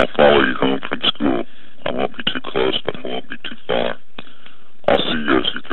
I'll follow you home from school. I won't be too close, but I won't be too far. I'll see you as you